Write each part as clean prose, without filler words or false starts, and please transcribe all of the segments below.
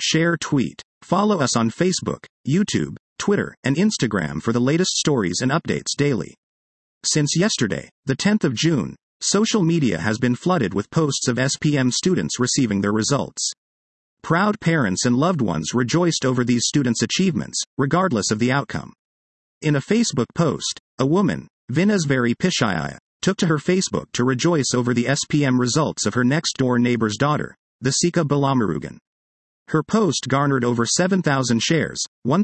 Share tweet. Follow us on Facebook, YouTube, Twitter, and Instagram for the latest stories and updates daily. Since yesterday, the 10th of June, social media has been flooded with posts of SPM students receiving their results. Proud parents and loved ones rejoiced over these students' achievements, regardless of the outcome. In a Facebook post, a woman, Vinesvary Pishaya, took to her Facebook to rejoice over the SPM results of her next-door neighbor's daughter, the Sika Balamarugan. Her post garnered over 7,000 shares,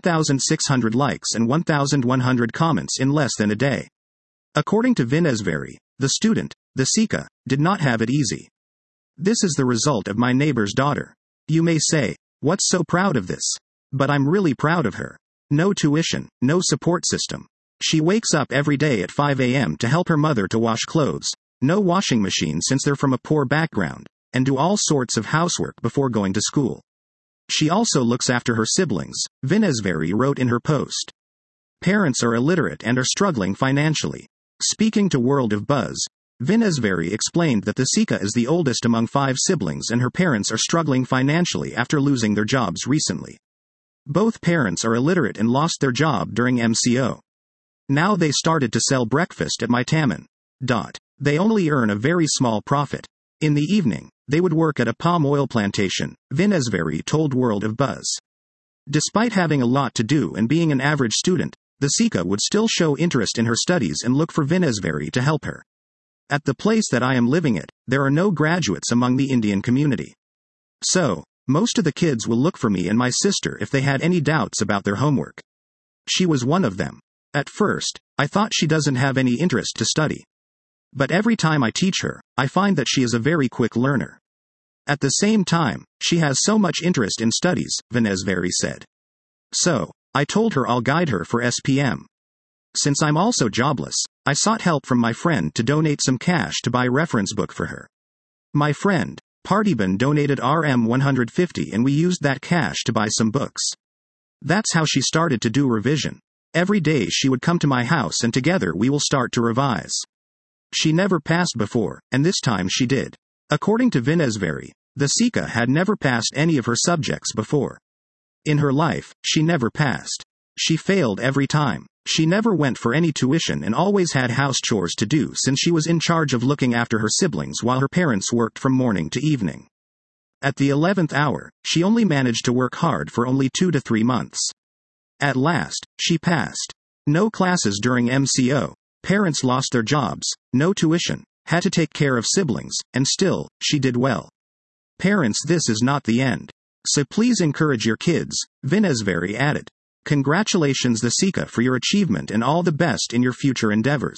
1,600 likes and 1,100 comments in less than a day. According to Vinesvary, the student, the Sika, did not have it easy. This is the result of my neighbor's daughter. You may say, what's so proud of this? But I'm really proud of her. No tuition, no support system. She wakes up every day at 5 a.m. to help her mother to wash clothes, no washing machine since they're from a poor background, and do all sorts of housework before going to school. She also looks after her siblings, Vinesvary wrote in her post. Parents are illiterate and are struggling financially. Speaking to World of Buzz, Vinesvary explained that the Sika is the oldest among 5 siblings and her parents are struggling financially after losing their jobs recently. Both parents are illiterate and lost their job during MCO. Now they started to sell breakfast at my Taman. They only earn a very small profit. In the evening, they would work at a palm oil plantation, Vinesvary told World of Buzz. Despite having a lot to do and being an average student, the Sika would still show interest in her studies and look for Vinesvary to help her. At the place that I am living at, there are no graduates among the Indian community. So, most of the kids will look for me and my sister if they had any doubts about their homework. She was one of them. At first, I thought she doesn't have any interest to study. But every time I teach her, I find that she is a very quick learner. At the same time, she has so much interest in studies, Vinesvary said. So, I told her I'll guide her for SPM. Since I'm also jobless, I sought help from my friend to donate some cash to buy reference book for her. My friend, Partiban, donated Rm 150 and we used that cash to buy some books. That's how she started to do revision. Every day she would come to my house and together we will start to revise. She never passed before, and this time she did. According to Vinesvary, the Sika had never passed any of her subjects before. In her life, she never passed. She failed every time. She never went for any tuition and always had house chores to do since she was in charge of looking after her siblings while her parents worked from morning to evening. At the 11th hour, she only managed to work hard for only 2 to 3 months. At last, she passed. No classes during MCO, parents lost their jobs, no tuition, had to take care of siblings, and still, she did well. Parents, this is not the end. So please encourage your kids, Vinesvary added. Congratulations the Sika for your achievement and all the best in your future endeavors.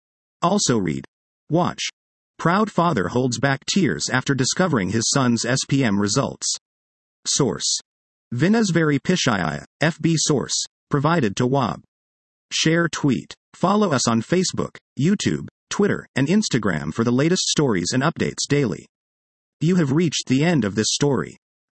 Also read. Watch. Proud father holds back tears after discovering his son's SPM results. Source. Vinesvary Pishaya, FB source, provided to WAB. Share tweet. Follow us on Facebook, YouTube, Twitter, and Instagram for the latest stories and updates daily. You have reached the end of this story.